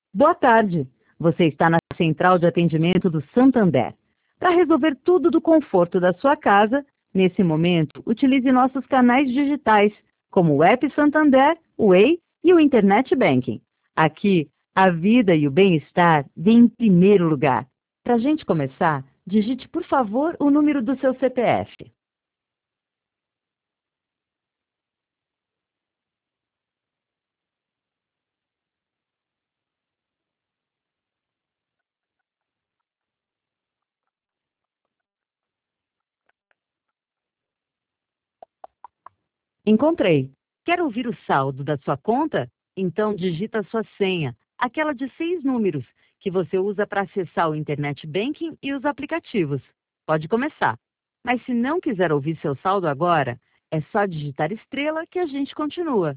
Boa tarde. Você está na central de atendimento do Santander. Para resolver tudo do conforto da sua casa, nesse momento, utilize nossos canais digitais, como o App Santander, o Way e o Internet Banking. Aqui, a vida e o bem-estar vêm em primeiro lugar. Para a gente começar, digite, por favor, o número do seu CPF. Encontrei. Quer ouvir o saldo da sua conta? Então digita a sua senha, aquela de 6 números, que você usa para acessar o Internet Banking e os aplicativos. Pode começar. Mas se não quiser ouvir seu saldo agora, é só digitar estrela que a gente continua.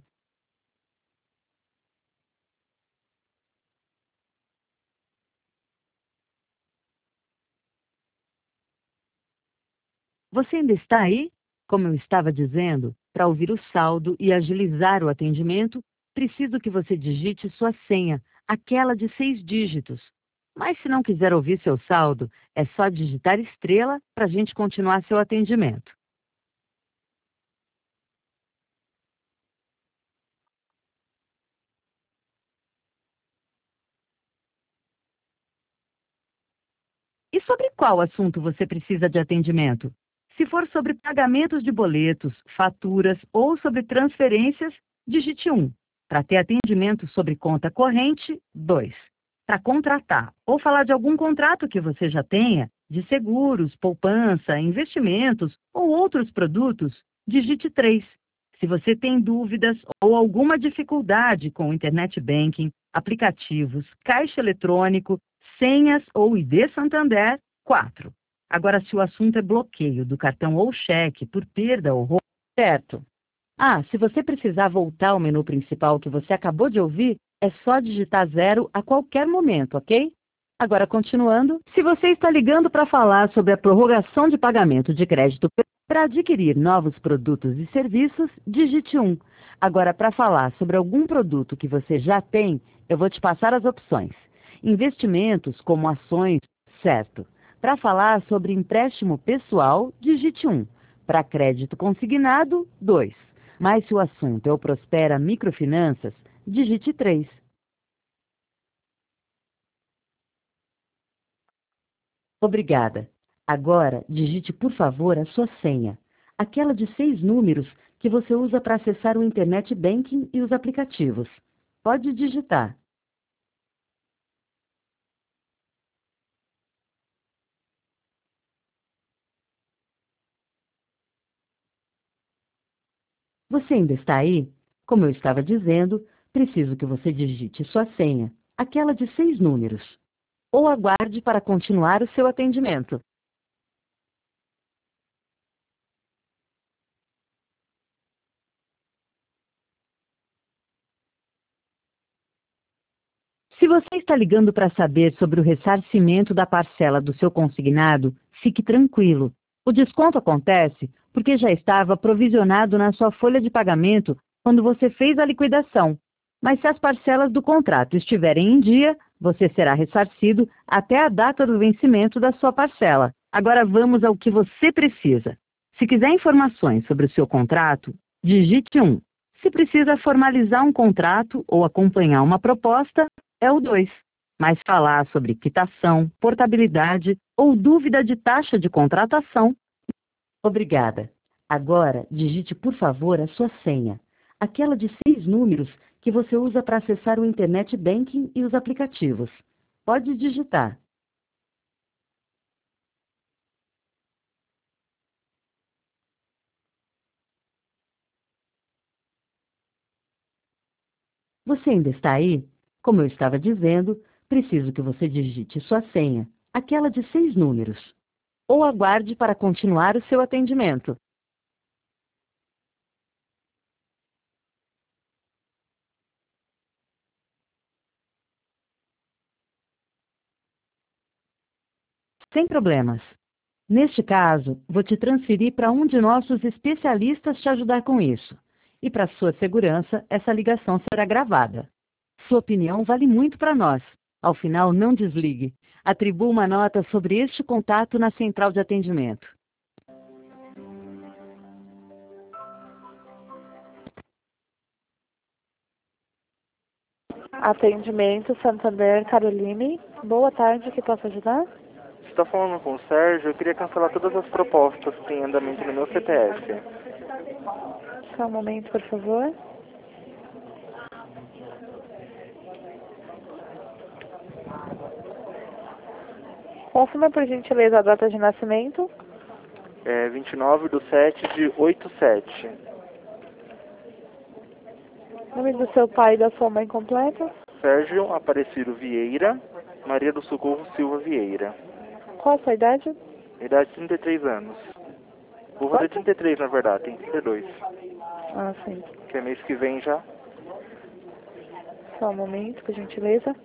Você ainda está aí? Como eu estava dizendo, para ouvir o saldo e agilizar o atendimento, preciso que você digite sua senha, aquela de 6 dígitos. Mas se não quiser ouvir seu saldo, é só digitar estrela para a gente continuar seu atendimento. E sobre qual assunto você precisa de atendimento? Se for sobre pagamentos de boletos, faturas ou sobre transferências, digite 1. Para ter atendimento sobre conta corrente, 2. Para contratar ou falar de algum contrato que você já tenha, de seguros, poupança, investimentos ou outros produtos, digite 3. Se você tem dúvidas ou alguma dificuldade com o Internet Banking, aplicativos, caixa eletrônico, senhas ou ID Santander, 4. Agora, se o assunto é bloqueio do cartão ou cheque por perda ou roubo, certo. Ah, se você precisar voltar ao menu principal que você acabou de ouvir, é só digitar 0 a qualquer momento, ok? Agora, continuando, se você está ligando para falar sobre a prorrogação de pagamento de crédito para adquirir novos produtos e serviços, digite 1. Agora, para falar sobre algum produto que você já tem, eu vou te passar as opções. Investimentos como ações, certo. Para falar sobre empréstimo pessoal, digite 1. Para crédito consignado, 2. Mas se o assunto é o Prospera Microfinanças, digite 3. Obrigada. Agora, digite, por favor, a sua senha. Aquela de 6 números que você usa para acessar o Internet Banking e os aplicativos. Pode digitar. Você ainda está aí? Como eu estava dizendo, preciso que você digite sua senha, aquela de 6 números, ou aguarde para continuar o seu atendimento. Se você está ligando para saber sobre o ressarcimento da parcela do seu consignado, fique tranquilo. O desconto acontece porque já estava provisionado na sua folha de pagamento quando você fez a liquidação. Mas se as parcelas do contrato estiverem em dia, você será ressarcido até a data do vencimento da sua parcela. Agora vamos ao que você precisa. Se quiser informações sobre o seu contrato, digite 1. Se precisa formalizar um contrato ou acompanhar uma proposta, é o 2. Mas falar sobre quitação, portabilidade ou dúvida de taxa de contratação. Obrigada. Agora, digite, por favor, a sua senha. Aquela de 6 números que você usa para acessar o Internet Banking e os aplicativos. Pode digitar. Você ainda está aí? Como eu estava dizendo, preciso que você digite sua senha, aquela de 6 números, ou aguarde para continuar o seu atendimento. Sem problemas. Neste caso, vou te transferir para um de nossos especialistas te ajudar com isso. E para sua segurança, essa ligação será gravada. Sua opinião vale muito para nós. Ao final, não desligue. Atribua uma nota sobre este contato na central de atendimento. Atendimento Santander, Caroline. Boa tarde, que posso ajudar? Você está falando com o Sérgio? Eu queria cancelar todas as propostas que têm em andamento no meu CPF. Só um momento, por favor. Confirma, por gentileza, a data de nascimento. 29/7/87. Nome do seu pai e da sua mãe completa. Sérgio Aparecido Vieira, Maria do Socorro Silva Vieira. Qual a sua idade? Idade 33 anos. Vou fazer 33 na verdade, tem 32. Ah, sim. Que é mês que vem já. Só um momento, por gentileza.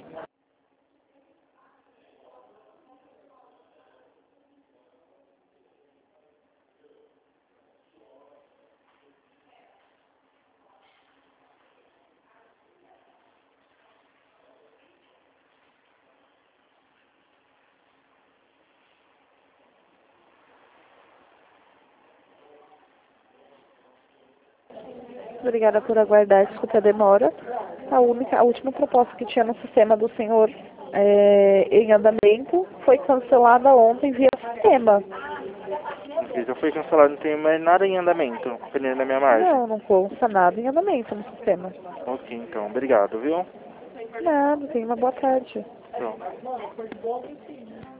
Obrigada por aguardar, desculpa a demora. A última proposta que tinha no sistema do senhor em andamento foi cancelada ontem via sistema. Ok, já foi cancelado, não tem mais nada em andamento, dependendo da minha margem. Não consta nada em andamento no sistema. Ok, então, obrigado, viu? Nada, tenha uma boa tarde. Pronto.